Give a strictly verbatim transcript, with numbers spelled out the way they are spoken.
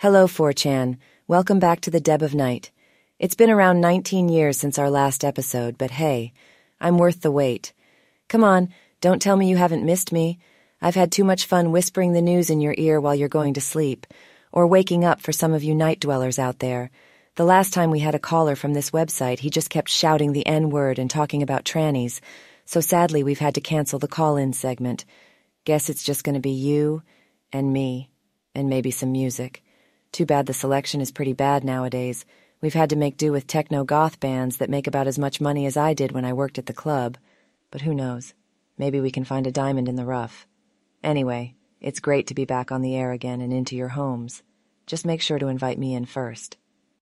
Hello, four chan. Welcome back to the Deb of Night. It's been around nineteen years since our last episode, but hey, I'm worth the wait. Come on, don't tell me you haven't missed me. I've had too much fun whispering the news in your ear while you're going to sleep, or waking up for some of you night dwellers out there. The last time we had a caller from this website, he just kept shouting the N-word and talking about trannies, so sadly we've had to cancel the call-in segment. Guess it's just going to be you and me, and maybe some music. Too bad the selection is pretty bad nowadays. We've had to make do with techno-goth bands that make about as much money as I did when I worked at the club. But who knows? Maybe we can find a diamond in the rough. Anyway, it's great to be back on the air again and into your homes. Just make sure to invite me in first.